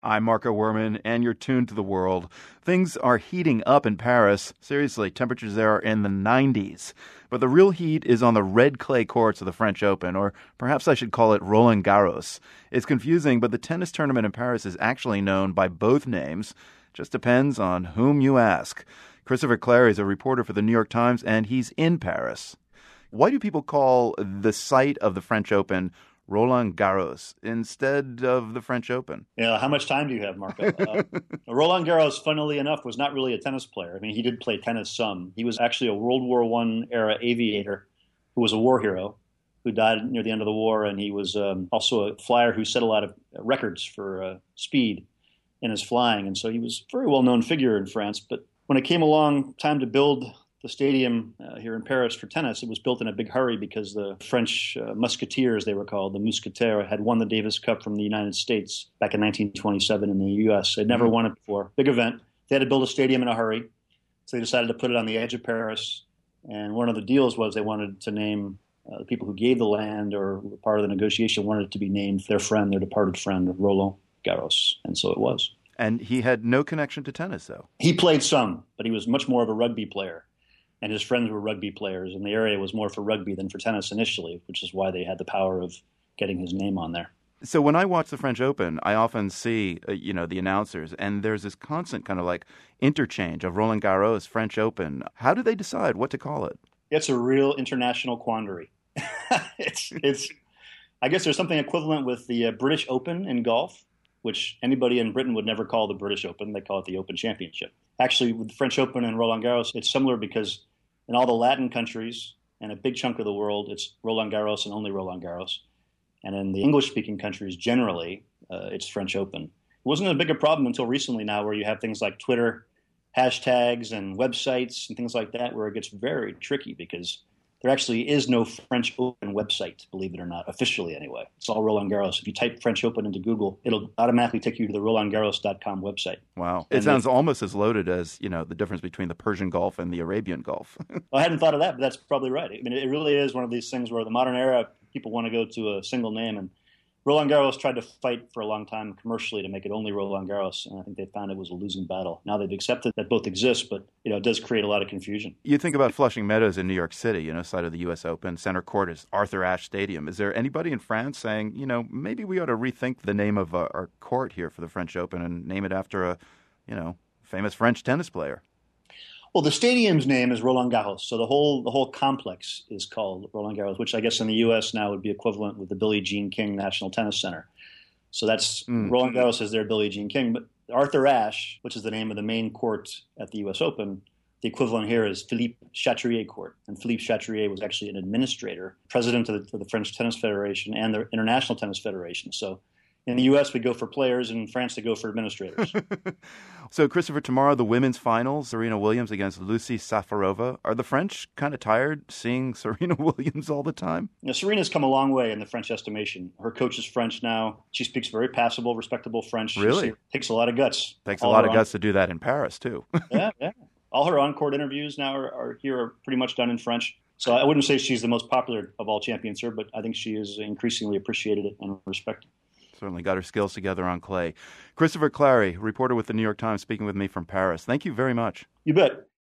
I'm Marco Werman, and you're tuned to the world. Things are heating up in Paris. Seriously, temperatures there are in the 90s. But the real heat is on the red clay courts of the French Open, or perhaps I should call it Roland Garros. It's confusing, but the tennis tournament in Paris is actually known by both names. Just depends on whom you ask. Christopher Clarey is a reporter for the New York Times, and he's in Paris. Why do people call the site of the French Open Roland Garros instead of the French Open? Yeah, how much time do you have, Marco? Roland Garros, funnily enough, was not really a tennis player. I mean, he did play tennis some. He was actually a World War I era aviator who was a war hero who died near the end of the war, and he was also a flyer who set a lot of records for speed in his flying, and so he was a very well-known figure in France. But when it came along time to build the stadium here in Paris for tennis, it was built in a big hurry because the French Musketeers, they were called, the Mousquetaires, had won the Davis Cup from the United States back in 1927 in the U.S. They'd never won it before. Big event. They had to build a stadium in a hurry, so they decided to put it on the edge of Paris. And one of the deals was they wanted to name the people who gave the land or were part of the negotiation wanted it to be named their friend, their departed friend, Roland Garros. And so it was. And he had no connection to tennis, though. He played some, but he was much more of a rugby player. And his friends were rugby players, and the area was more for rugby than for tennis initially, which is why they had the power of getting his name on there. So when I watch the French Open, I often see, the announcers, and there's this constant kind of like interchange of Roland Garros, French Open. How do they decide what to call it? It's a real international quandary. It's. I guess there's something equivalent with the British Open in golf, which anybody in Britain would never call the British Open. They call it the Open Championship. Actually, with the French Open and Roland Garros, it's similar because in all the Latin countries and a big chunk of the world, it's Roland Garros and only Roland Garros. And in the English-speaking countries, generally, it's French Open. It wasn't as big a problem until recently now, where you have things like Twitter, hashtags, and websites and things like that, where it gets very tricky because there actually is no French Open website, believe it or not, officially anyway. It's all Roland Garros. If you type French Open into Google, it'll automatically take you to the RolandGarros.com website. Wow. It sounds almost as loaded as, the difference between the Persian Gulf and the Arabian Gulf. Well, I hadn't thought of that, but that's probably right. I mean, it really is one of these things where the modern era, people want to go to a single name, and Roland Garros tried to fight for a long time commercially to make it only Roland Garros, and I think they found it was a losing battle. Now they've accepted that both exist, but it does create a lot of confusion. You think about Flushing Meadows in New York City, site of the U.S. Open. Center court is Arthur Ashe Stadium. Is there anybody in France saying, maybe we ought to rethink the name of our court here for the French Open and name it after a, famous French tennis player? Well, the stadium's name is Roland Garros, so the whole complex is called Roland Garros, which I guess in the U.S. now would be equivalent with the Billie Jean King National Tennis Center. So that's Roland Garros is their Billie Jean King, but Arthur Ashe, which is the name of the main court at the U.S. Open, the equivalent here is Philippe Chatrier Court, and Philippe Chatrier was actually an administrator, president of the French Tennis Federation and the International Tennis Federation. So in the U.S., we go for players. In France, they go for administrators. So, Christopher, tomorrow, the women's finals, Serena Williams against Lucy Safarova. Are the French kind of tired seeing Serena Williams all the time? Serena's come a long way in the French estimation. Her coach is French now. She speaks very passable, respectable French. Really? She takes a lot of guts. Takes a lot of guts to do that in Paris, too. Yeah. All her on-court interviews now are pretty much done in French. So I wouldn't say she's the most popular of all champions here, but I think she is increasingly appreciated and respected. Certainly got her skills together on clay. Christopher Clarey, reporter with the New York Times, speaking with me from Paris. Thank you very much. You bet.